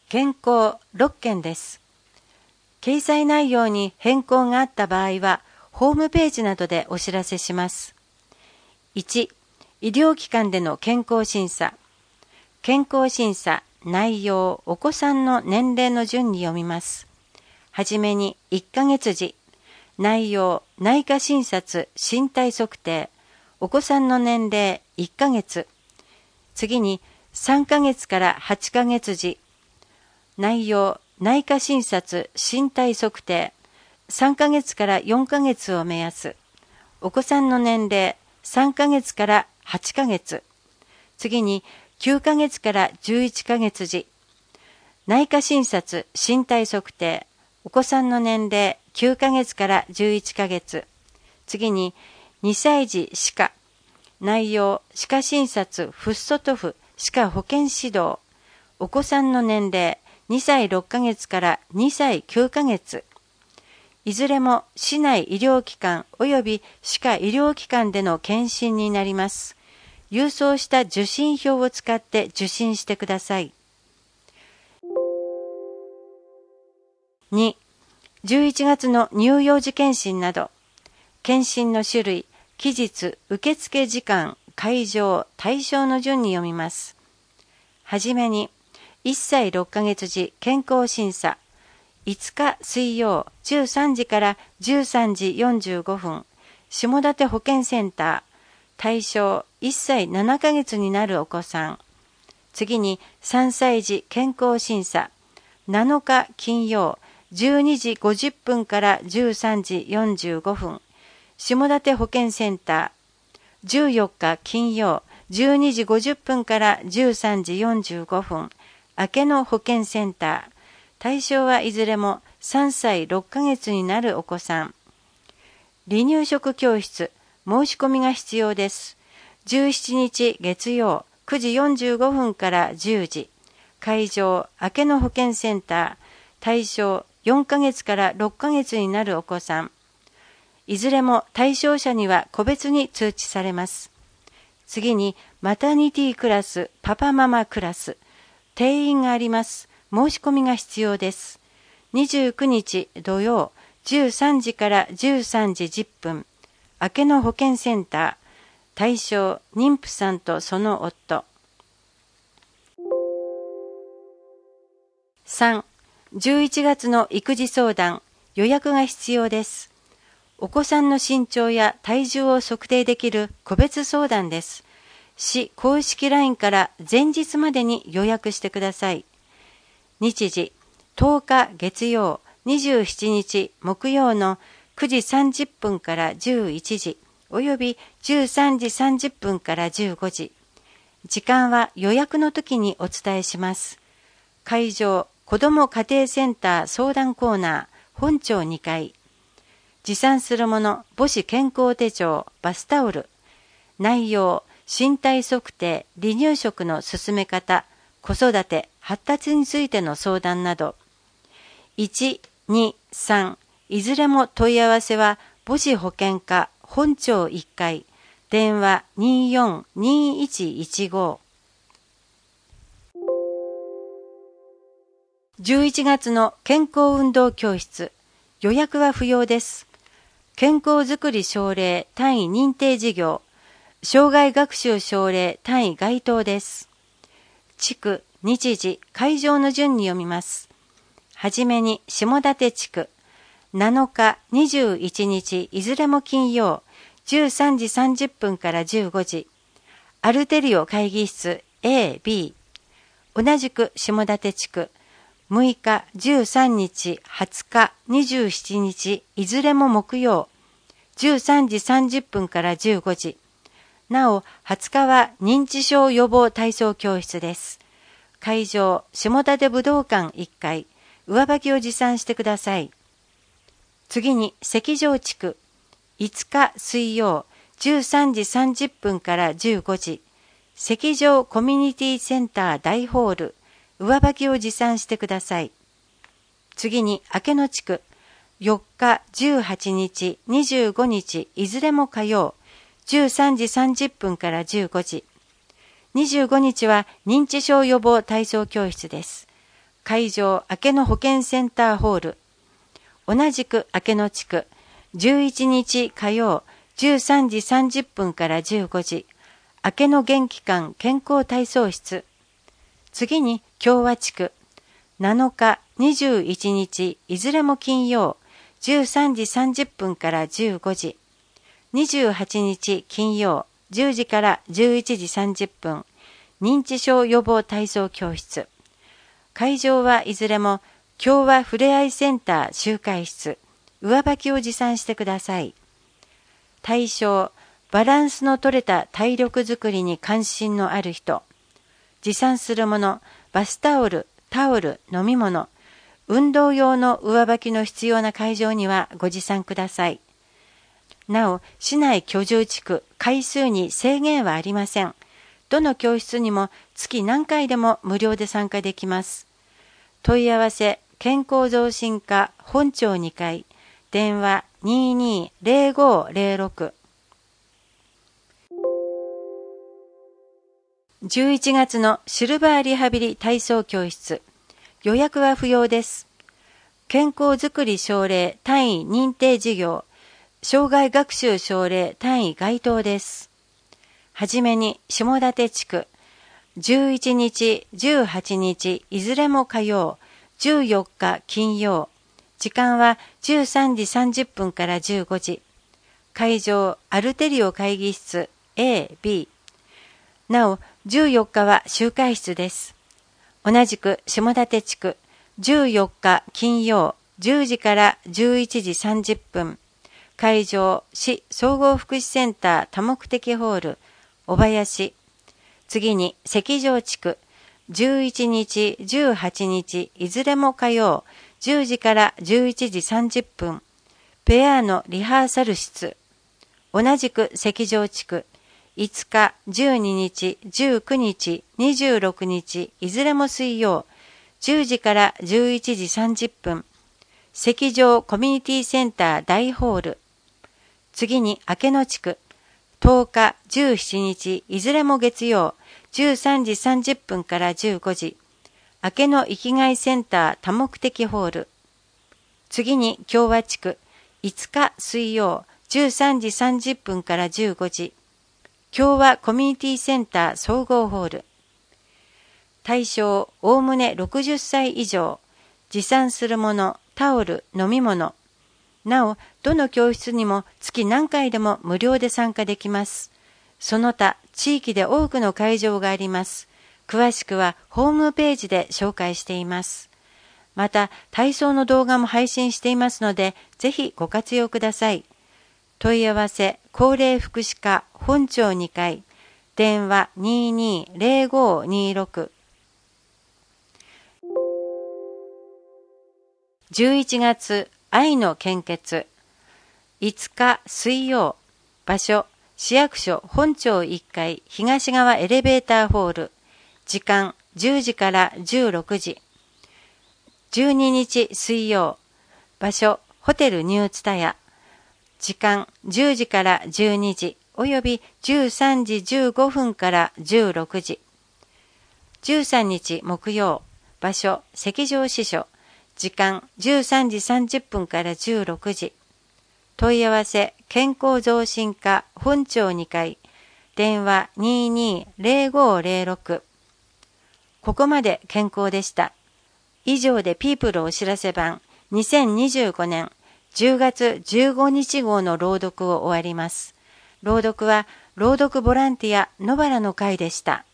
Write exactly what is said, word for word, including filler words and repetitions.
健康ろっけんです。掲載内容に変更があった場合は、ホームページなどでお知らせします。いち、医療機関での健康審査。健康審査、内容、お子さんの年齢の順に読みます。はじめにいっかげつじ、内容、内科診察、身体測定、お子さんの年齢いっかげつ。次にさんかげつからはちかげつじ、内容、内科診察、身体測定、さんかげつからよんかげつを目安。お子さんの年齢さんかげつからはちかげつ。次にきゅうかげつからじゅういっかげつじ、内科診察、身体測定、お子さんの年齢きゅうかげつからじゅういっかげつ。次ににさいじ歯科、内容、歯科診察、フッ素塗布、歯科保健指導、お子さんの年齢にさいろっかげつからにさいきゅうかげつ。いずれも市内医療機関及び歯科医療機関での検診になります。郵送した受診票を使って受診してください。に、じゅういちがつの乳幼児検診など、検診の種類、期日、受付時間、会場、対象の順に読みます。はじめに、いっさいろっかげつじ健康審査、いつか水曜じゅうさんじからじゅうさんじよんじゅうごふん、下館保健センター、対象いっさいななかげつになるお子さん。次にさんさいじ健康審査、なのか金曜じゅうにじごじゅっぷんからじゅうさんじよんじゅうごふん、下館保健センター、じゅうよっか金曜じゅうにじごじゅっぷんからじゅうさんじよんじゅうごふん、明けの保健センター、対象はいずれもさんさいろっかげつになるお子さん。離乳食教室、申し込みが必要です。じゅうしちにち月曜くじよんじゅうごふんからじゅうじ、会場、明けの保健センター、対象よんかげつからろっかげつになるお子さん。いずれも対象者には個別に通知されます。次にマタニティクラス、パパママクラス、定員があります。申し込みが必要です。にじゅうくにち土曜じゅうさんじからじゅうさんじじゅっぷん、明けの保健センター、対象妊婦さんとその夫。さん、じゅういちがつの育児相談、予約が必要です。お子さんの身長や体重を測定できる個別相談です。市公式 ライン から前日までに予約してください。日時、とおか月曜、にじゅうしちにち木曜のくじさんじゅっぷんからじゅういちじ、およびじゅうさんじさんじゅっぷんからじゅうごじ。時間は予約の時にお伝えします。会場、子ども家庭センター相談コーナー、本庁にかい。持参するもの、母子健康手帳、バスタオル。内容、身体測定、離乳食の進め方、子育て、発達についての相談など。いち、に、さん、いずれも問い合わせは母子保健課本庁いっかい、電話にーよんにーいちいちご。じゅういちがつの健康運動教室、予約は不要です。健康づくり奨励単位認定事業、障害学習奨励単位該当です。地区、日時、会場の順に読みます。はじめに下館地区、なのか、にじゅういちにちいずれも金曜、じゅうさんじさんじゅっぷんからじゅうごじ、アルテリオ会議室 エービー、同じく下館地区、むいか、じゅうさんにち、はつか、にじゅうしちにちいずれも木曜、じゅうさんじさんじゅっぷんからじゅうごじ。なお、はつかは認知症予防体操教室です。会場、下館武道館いっかい、上履きを持参してください。次に、関城地区、いつか水曜、じゅうさんじさんじゅっぷんからじゅうごじ、関城コミュニティセンター大ホール、上履きを持参してください。次に、明けの地区、よっか、じゅうはちにち、にじゅうごにち、いずれも火曜、じゅうさんじさんじゅっぷんからじゅうごじ。にじゅうごにちは認知症予防体操教室です。 会場明野保健センターホール。同じく明野地区、じゅういちにち火曜じゅうさんじさんじゅっぷんからじゅうごじ、明野元気館健康体操室。次に共和地区、なのか、にじゅういちにちいずれも金曜、じゅうさんじさんじゅっぷんからじゅうごじ、にじゅうはちにち金曜、じゅうじからじゅういちじさんじゅっぷん、認知症予防体操教室。会場はいずれも共和ふれあいセンター集会室、上履きを持参してください。対象、バランスの取れた体力づくりに関心のある人。持参するもの、バスタオル、タオル、飲み物、運動用の上履きの必要な会場にはご持参ください。なお、市内居住地区、回数に制限はありません。どの教室にも月何回でも無料で参加できます。問い合わせ、健康増進課本町にかい、電話 にーにーぜろごーぜろろく。じゅういちがつのシルバーリハビリ体操教室。予約は不要です。健康づくり奨励単位認定事業、障害学習奨励単位該当です。はじめに下館地区、じゅういちにち、じゅうはちにちいずれも火曜、じゅうよっか金曜、時間はじゅうさんじさんじゅっぷんからじゅうごじ、会場アルテリオ会議室 A、B。なお、じゅうよっかは集会室です。同じく下館地区、じゅうよっか金曜、じゅうじからじゅういちじさんじゅっぷん、会場市総合福祉センター多目的ホール、小林。次に関城地区、じゅういちにち、じゅうはちにちいずれも火曜、じゅうじからじゅういちじさんじゅっぷん、ペアのリハーサル室。同じく関城地区、いつか、じゅうににち、じゅうくにち、にじゅうろくにちいずれも水曜、じゅうじからじゅういちじさんじゅっぷん、関城コミュニティセンター大ホール。次に明野地区、とおか、じゅうしちにちいずれも月曜、じゅうさんじさんじゅっぷんからじゅうごじ、明野生きがいセンター多目的ホール。次に共和地区、いつか水曜、じゅうさんじさんじゅっぷんからじゅうごじ、共和コミュニティセンター総合ホール。対象、おおむねろくじゅっさい以上、持参するもの、タオル、飲み物。なお、どの教室にも月何回でも無料で参加できます。その他、地域で多くの会場があります。詳しくはホームページで紹介しています。また、体操の動画も配信していますので、ぜひご活用ください。問い合わせ、高齢福祉課本町にかい、電話 にーにーぜろごーにーろく。じゅういちがつ、愛の献血。いつか水曜、場所、市役所本町いっかい東側エレベーターホール。時間じゅうじからじゅうろくじ。じゅうににち水曜、場所、ホテルニューツタヤ。時間じゅうじからじゅうにじおよびじゅうさんじじゅうごふんからじゅうろくじ。じゅうさんにち木曜、場所、関城支所。時間じゅうさんじさんじゅっぷんからじゅうろくじ。問い合わせ、健康増進課本町にかい、電話 にーにーぜろごーぜろろく。ここまで健康でした。以上でピープルお知らせ版にせんにじゅうごねんじゅうがつじゅうごにち号の朗読を終わります。朗読は朗読ボランティア野原の会でした。